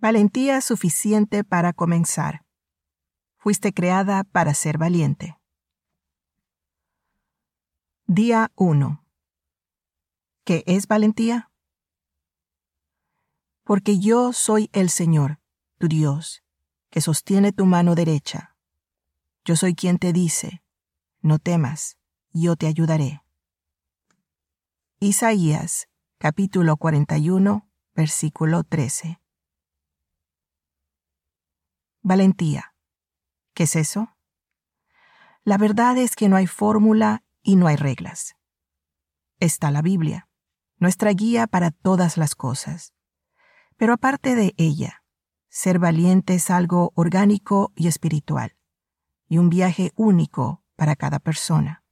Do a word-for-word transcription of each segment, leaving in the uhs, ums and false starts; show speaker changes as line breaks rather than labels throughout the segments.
Valentía suficiente para comenzar. Fuiste creada para ser valiente. Día uno. ¿Qué es valentía? Porque yo soy el Señor, tu Dios, que sostiene tu mano derecha. Yo soy quien te dice, no temas, yo te ayudaré. Isaías, capítulo cuarenta y uno, versículo trece. Valentía. ¿Qué es eso? La verdad es que no hay fórmula y no hay reglas. Está la Biblia, nuestra guía para todas las cosas. Pero aparte de ella, ser valiente es algo orgánico y espiritual, y un viaje único para cada persona.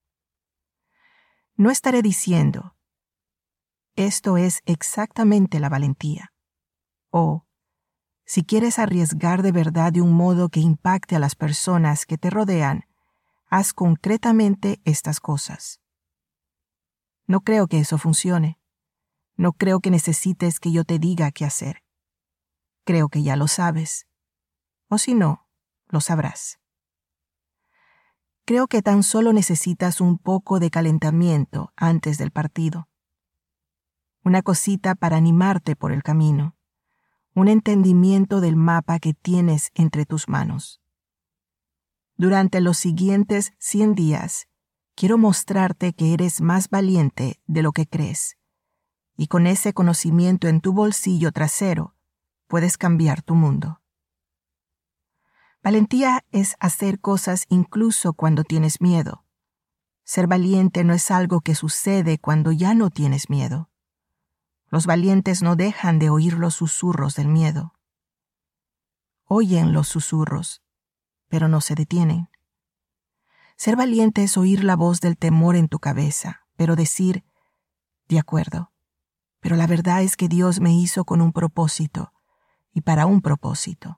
No estaré diciendo, esto es exactamente la valentía, o si quieres arriesgar de verdad de un modo que impacte a las personas que te rodean, haz concretamente estas cosas. No creo que eso funcione. No creo que necesites que yo te diga qué hacer. Creo que ya lo sabes. O si no, lo sabrás. Creo que tan solo necesitas un poco de calentamiento antes del partido. Una cosita para animarte por el camino. Un entendimiento del mapa que tienes entre tus manos. Durante los siguientes cien días, quiero mostrarte que eres más valiente de lo que crees. Y con ese conocimiento en tu bolsillo trasero, puedes cambiar tu mundo. Valentía es hacer cosas incluso cuando tienes miedo. Ser valiente no es algo que sucede cuando ya no tienes miedo. Los valientes no dejan de oír los susurros del miedo. Oyen los susurros, pero no se detienen. Ser valiente es oír la voz del temor en tu cabeza, pero decir, de acuerdo, pero la verdad es que Dios me hizo con un propósito, y para un propósito.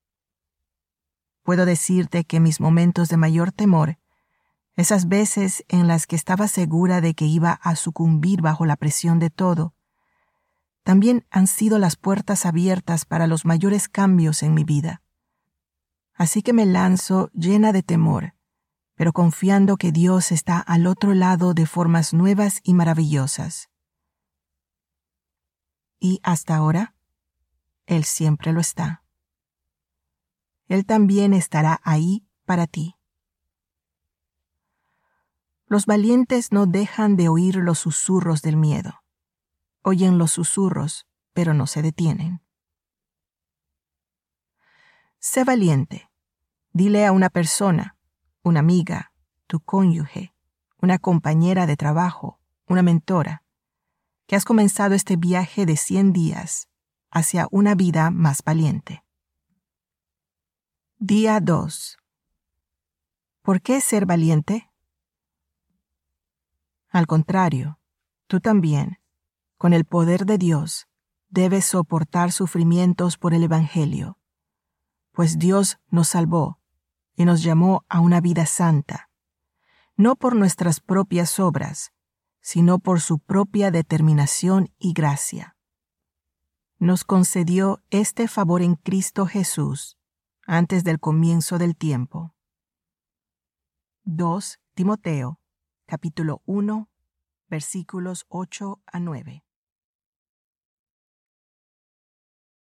Puedo decirte que mis momentos de mayor temor, esas veces en las que estaba segura de que iba a sucumbir bajo la presión de todo, también han sido las puertas abiertas para los mayores cambios en mi vida. Así que me lanzo llena de temor, pero confiando que Dios está al otro lado de formas nuevas y maravillosas. Y hasta ahora, Él siempre lo está. Él también estará ahí para ti. Los valientes no dejan de oír los susurros del miedo. Oyen los susurros, pero no se detienen. Sé valiente. Dile a una persona, una amiga, tu cónyuge, una compañera de trabajo, una mentora, que has comenzado este viaje de cien días hacia una vida más valiente. Día dos. ¿Por qué ser valiente? Al contrario, tú también, con el poder de Dios, debes soportar sufrimientos por el Evangelio, pues Dios nos salvó y nos llamó a una vida santa, no por nuestras propias obras, sino por su propia determinación y gracia. Nos concedió este favor en Cristo Jesús, antes del comienzo del tiempo. dos Timoteo, capítulo uno, versículos ocho a nueve.